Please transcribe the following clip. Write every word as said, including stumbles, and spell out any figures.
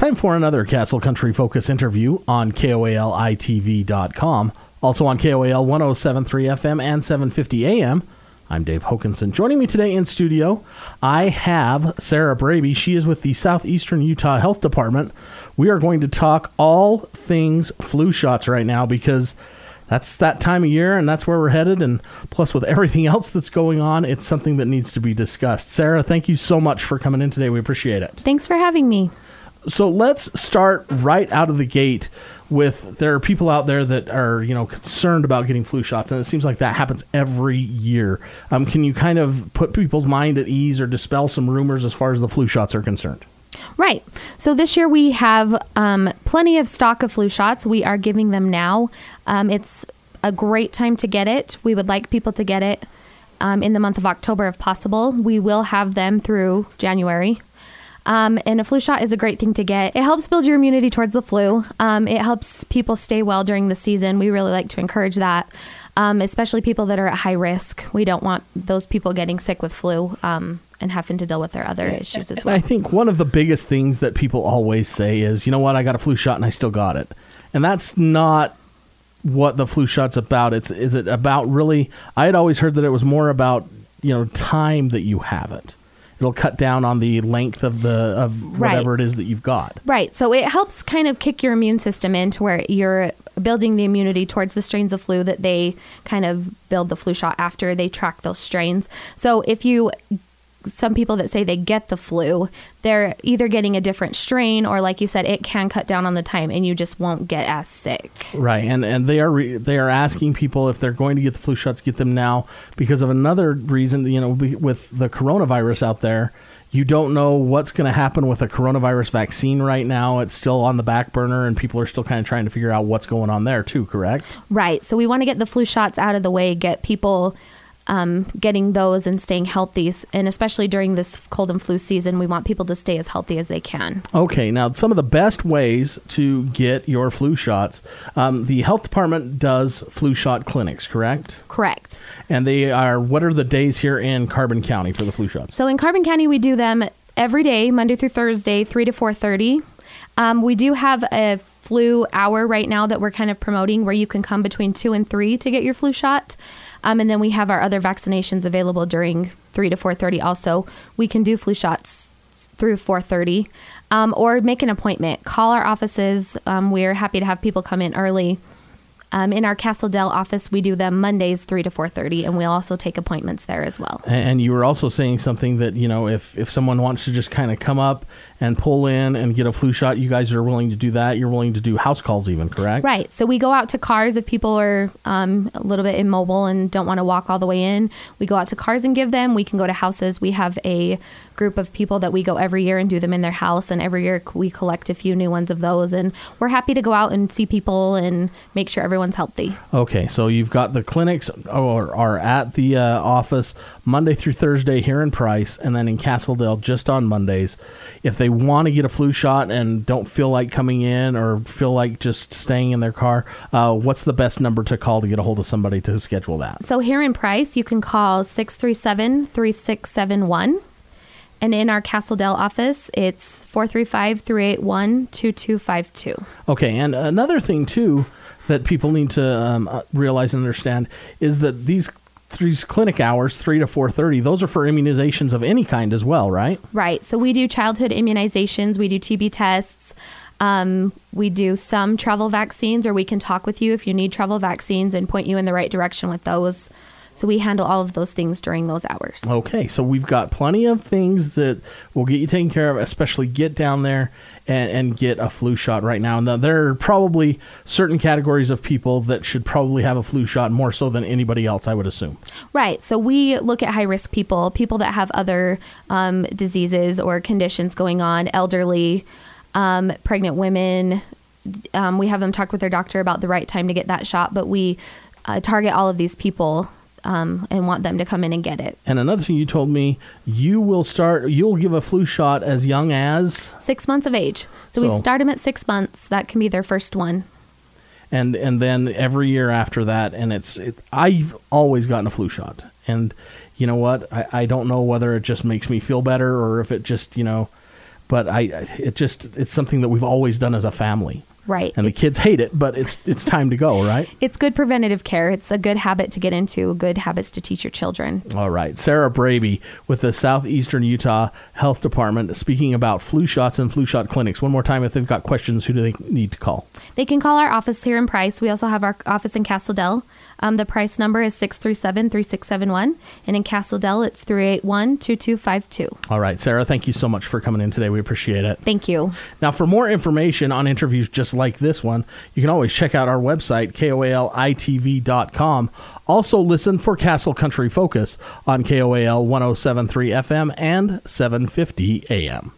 time for another Castle Country Focus interview on K O A L I T V dot com. Also on K O A L one oh seven point three F M and seven fifty A M. I'm Dave Hokinson. Joining me today in studio, I have Sarah Braby. She is with the Southeastern Utah Health Department. We are going to talk all things flu shots right now because that's that time of year and that's where we're headed. And plus with everything else that's going on, it's something that needs to be discussed. Sarah, thank you so much for coming in today. We appreciate it. Thanks for having me. So let's start right out of the gate with, there are people out there that are, you know, concerned about getting flu shots, and it seems like that happens every year. Um, can you kind of put people's mind at ease or dispel some rumors as far as the flu shots are concerned? Right. So this year we have um, plenty of stock of flu shots. We are giving them now. Um, it's a great time to get it. We would like people to get it um, in the month of October if possible. We will have them through January. Um, and a flu shot is a great thing to get. It helps build your immunity towards the flu. Um, it helps people stay well during the season. We really like to encourage that, um, especially people that are at high risk. We don't want those people getting sick with flu um, and having to deal with their other issues as well. And I think one of the biggest things that people always say is, you know what, I got a flu shot and I still got it. And that's not what the flu shot's about. It's is it about really, I had always heard that it was more about, you know, time that you have it. It'll cut down on the length of the of whatever right. it is that you've got. Right. So it helps kind of kick your immune system into where you're building the immunity towards the strains of flu that they kind of build the flu shot after they track those strains. So if you, some people that say they get the flu, they're either getting a different strain or, like you said, it can cut down on the time and you just won't get as sick. Right. And and they are re- they are asking people if they're going to get the flu shots, get them now because of another reason, you know, with the coronavirus out there. You don't know what's going to happen with a coronavirus vaccine right now. It's still on the back burner and people are still kind of trying to figure out what's going on there too, correct? Right. So we want to get the flu shots out of the way, get people Um, getting those and staying healthy. And especially during this cold and flu season, we want people to stay as healthy as they can. Okay, now some of the best ways to get your flu shots, um, the health department does flu shot clinics, correct? Correct. And they are, what are the days here in Carbon County for the flu shots? So in Carbon County, we do them every day, Monday through Thursday, three to four thirty. Um, we do have a flu hour right now that we're kind of promoting where you can come between two and three to get your flu shot. Um, and then we have our other vaccinations available during three to four thirty also. We can do flu shots through four thirty um, or make an appointment. Call our offices. Um, we're happy to have people come in early. Um, in our Castle Dell office, we do them Mondays, three to four thirty, and we'll also take appointments there as well. And you were also saying something that, you know, if, if someone wants to just kind of come up and pull in and get a flu shot, you guys are willing to do that. You're willing to do house calls even, correct? Right. So we go out to cars if people are um, a little bit immobile and don't want to walk all the way in. We go out to cars and give them. We can go to houses. We have a group of people that we go every year and do them in their house. And every year we collect a few new ones of those. And we're happy to go out and see people and make sure everyone's healthy. Okay. So you've got the clinics or are at the uh, office Monday through Thursday here in Price and then in Castledale just on Mondays. If they want to get a flu shot and don't feel like coming in or feel like just staying in their car, uh, what's the best number to call to get a hold of somebody to schedule that? So here in Price, you can call six three seven, three six seven one. And in our Castledale office, it's four three five, three eight one, two two five two. Okay, and another thing, too, that people need to um, realize and understand is that these these clinic hours, three to four thirty, those are for immunizations of any kind as well, right? Right. So we do childhood immunizations. We do T B tests. Um, we do some travel vaccines, or we can talk with you if you need travel vaccines and point you in the right direction with those. So we handle all of those things during those hours. Okay, so we've got plenty of things that will get you taken care of, especially get down there and, and get a flu shot right now. Now, there are probably certain categories of people that should probably have a flu shot more so than anybody else, I would assume. Right. So we look at high-risk people, people that have other um, diseases or conditions going on, elderly, um, pregnant women. Um, we have them talk with their doctor about the right time to get that shot, but we uh, target all of these people Um, and want them to come in and get it. And another thing you told me, you will start, you'll give a flu shot as young as? Six months of age. So, so we start them at six months. That can be their first one. And and then every year after that, and it's, it, I've always gotten a flu shot. And you know what? I, I don't know whether it just makes me feel better or if it just, you know, but I it just it's something that we've always done as a family. Right. And the it's, kids hate it, but it's it's time to go, right? It's good preventative care. It's a good habit to get into, good habits to teach your children. All right. Sarah Braby with the Southeastern Utah Health Department speaking about flu shots and flu shot clinics. One more time, if they've got questions, who do they need to call? They can call our office here in Price. We also have our office in Castle Dell. Um, the Price number is six three seven, three six seven one. And in Castle Dell, it's three eight one, two two five two. All right. Sarah, thank you so much for coming in today. We appreciate it. Thank you. Now, for more information on interviews just like this one, you can always check out our website, K O A L I T V dot com. Also, listen for Castle Country Focus on K O A L one oh seven point three F M and seven fifty A M.